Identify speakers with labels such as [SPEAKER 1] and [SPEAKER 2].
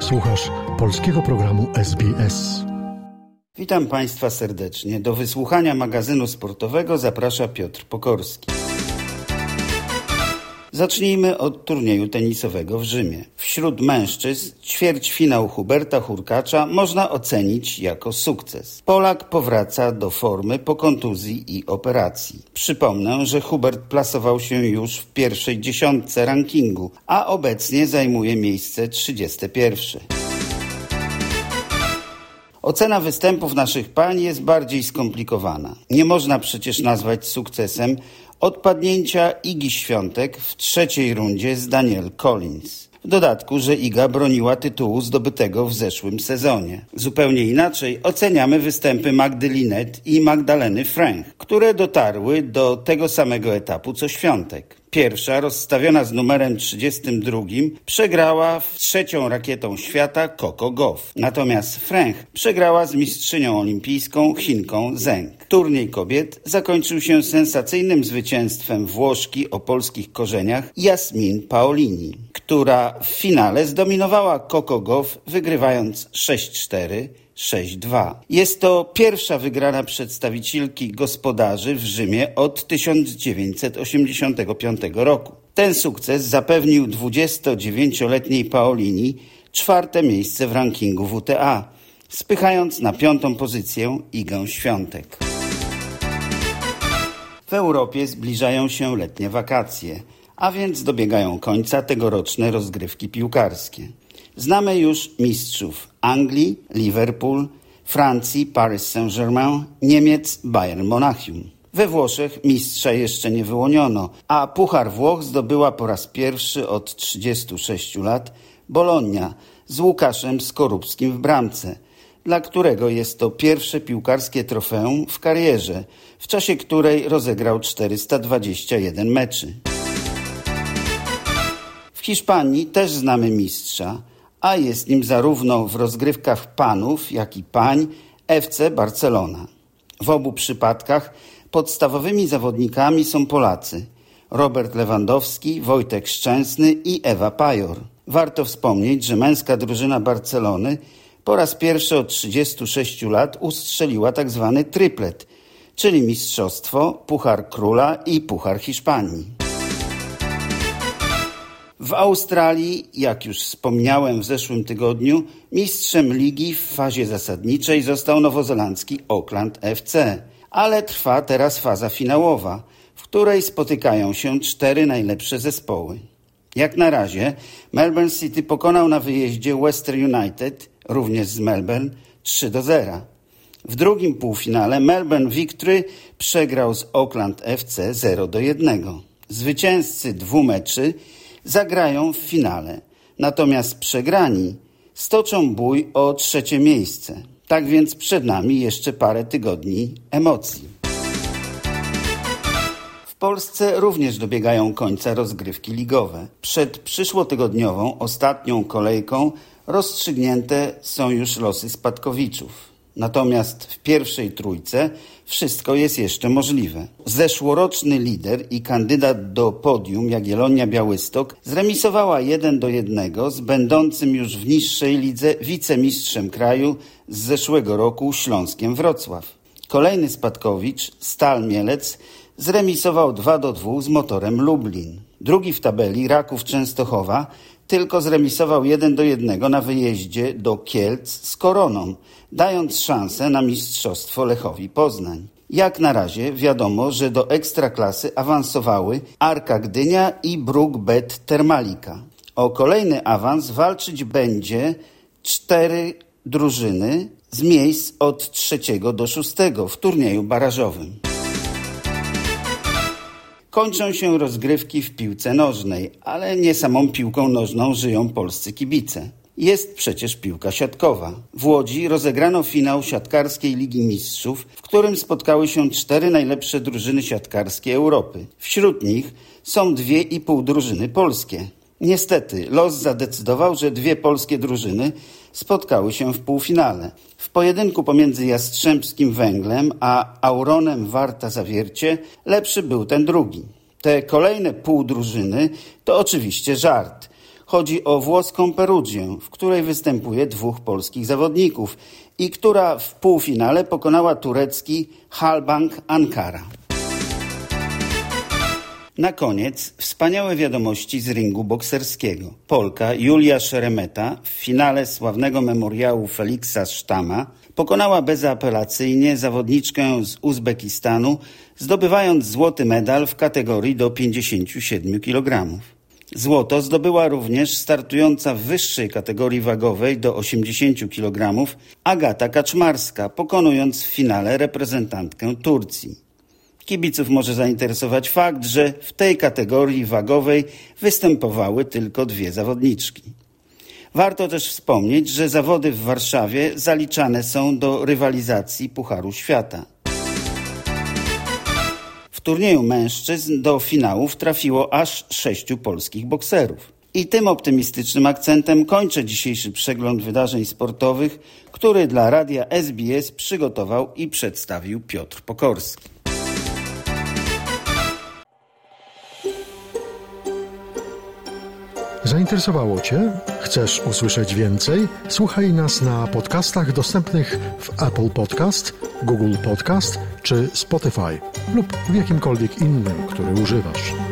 [SPEAKER 1] Słuchasz polskiego programu SBS.
[SPEAKER 2] Witam Państwa serdecznie. Do wysłuchania magazynu sportowego zaprasza Piotr Pokorski. Zacznijmy od turnieju tenisowego w Rzymie. Wśród mężczyzn ćwierćfinał Huberta Hurkacza można ocenić jako sukces. Polak powraca do formy po kontuzji i operacji. Przypomnę, że Hubert plasował się już w pierwszej dziesiątce rankingu, a obecnie zajmuje miejsce 31. Ocena występów naszych pań jest bardziej skomplikowana. Nie można przecież nazwać sukcesem odpadnięcia Igi Świątek w trzeciej rundzie z Danielle Collins. W dodatku, że Iga broniła tytułu zdobytego w zeszłym sezonie. Zupełnie inaczej oceniamy występy Magdy Linette i Magdaleny Fręch, które dotarły do tego samego etapu co Świątek. Pierwsza, rozstawiona z numerem 32, przegrała z trzecią rakietą świata Coco Gauff. Natomiast Fręch przegrała z mistrzynią olimpijską Chinką Zheng. Turniej kobiet zakończył się sensacyjnym zwycięstwem Włoszki o polskich korzeniach Jasmin Paolini, która w finale zdominowała Coco Gauff, wygrywając 6-4. 6-2. Jest to pierwsza wygrana przedstawicielki gospodarzy w Rzymie od 1985 roku. Ten sukces zapewnił 29-letniej Paolini czwarte miejsce w rankingu WTA, spychając na 5. pozycję Igę Świątek. W Europie zbliżają się letnie wakacje, a więc dobiegają końca tegoroczne rozgrywki piłkarskie. Znamy już mistrzów Anglii, Liverpool, Francji, Paris Saint-Germain, Niemiec, Bayern Monachium. We Włoszech mistrza jeszcze nie wyłoniono, a Puchar Włoch zdobyła po raz pierwszy od 36 lat Bologna z Łukaszem Skorupskim w bramce, dla którego jest to pierwsze piłkarskie trofeum w karierze, w czasie której rozegrał 421 meczy. W Hiszpanii też znamy mistrza, a jest nim zarówno w rozgrywkach panów, jak i pań FC Barcelona. W obu przypadkach podstawowymi zawodnikami są Polacy: Robert Lewandowski, Wojtek Szczęsny i Ewa Pajor. Warto wspomnieć, że męska drużyna Barcelony po raz pierwszy od 36 lat ustrzeliła tzw. triplet, czyli mistrzostwo, Puchar Króla i Puchar Hiszpanii. W Australii, jak już wspomniałem w zeszłym tygodniu, mistrzem ligi w fazie zasadniczej został nowozelandzki Auckland FC, ale trwa teraz faza finałowa, w której spotykają się 4 najlepsze zespoły. Jak na razie Melbourne City pokonał na wyjeździe Western United, również z Melbourne, 3-0. W drugim półfinale Melbourne Victory przegrał z Auckland FC 0-1. Zwycięzcy 2 meczy zagrają w finale, natomiast przegrani stoczą bój o 3. miejsce. Tak więc przed nami jeszcze parę tygodni emocji. W Polsce również dobiegają końca rozgrywki ligowe. Przed przyszłotygodniową, ostatnią kolejką rozstrzygnięte są już losy spadkowiczów. Natomiast w pierwszej trójce wszystko jest jeszcze możliwe. Zeszłoroczny lider i kandydat do podium Jagiellonia Białystok zremisowała 1-1 z będącym już w niższej lidze wicemistrzem kraju z zeszłego roku Śląskiem Wrocław. Kolejny spadkowicz, Stal Mielec, zremisował 2-2 z Motorem Lublin. Drugi w tabeli, Raków Częstochowa, tylko zremisował 1-1 na wyjeździe do Kielc z Koroną, dając szansę na mistrzostwo Lechowi Poznań. Jak na razie wiadomo, że do Ekstraklasy awansowały Arka Gdynia i Bruk Bet Termalika. O kolejny awans walczyć będzie 4 drużyny z miejsc od 3 do 6 w turnieju barażowym. Kończą się rozgrywki w piłce nożnej, ale nie samą piłką nożną żyją polscy kibice. Jest przecież piłka siatkowa. W Łodzi rozegrano finał siatkarskiej Ligi Mistrzów, w którym spotkały się 4 najlepsze drużyny siatkarskie Europy. Wśród nich są 2,5 drużyny polskie. Niestety los zadecydował, że 2 polskie drużyny spotkały się w półfinale. W pojedynku pomiędzy Jastrzębskim Węglem a Auronem Warta Zawiercie lepszy był ten drugi. Te kolejne pół drużyny to oczywiście żart. Chodzi o włoską Perugię, w której występuje 2 polskich zawodników i która w półfinale pokonała turecki Halbank Ankara. Na koniec wspaniałe wiadomości z ringu bokserskiego. Polka Julia Szeremeta w finale sławnego memoriału Feliksa Sztama pokonała bezapelacyjnie zawodniczkę z Uzbekistanu, zdobywając złoty medal w kategorii do 57 kg. Złoto zdobyła również startująca w wyższej kategorii wagowej do 80 kg Agata Kaczmarska, pokonując w finale reprezentantkę Turcji. Kibiców może zainteresować fakt, że w tej kategorii wagowej występowały tylko 2 zawodniczki. Warto też wspomnieć, że zawody w Warszawie zaliczane są do rywalizacji Pucharu Świata. W turnieju mężczyzn do finałów trafiło aż 6 polskich bokserów. I tym optymistycznym akcentem kończę dzisiejszy przegląd wydarzeń sportowych, który dla radia SBS przygotował i przedstawił Piotr Pokorski.
[SPEAKER 1] Zainteresowało Cię? Chcesz usłyszeć więcej? Słuchaj nas na podcastach dostępnych w Apple Podcast, Google Podcast czy Spotify lub w jakimkolwiek innym, który używasz.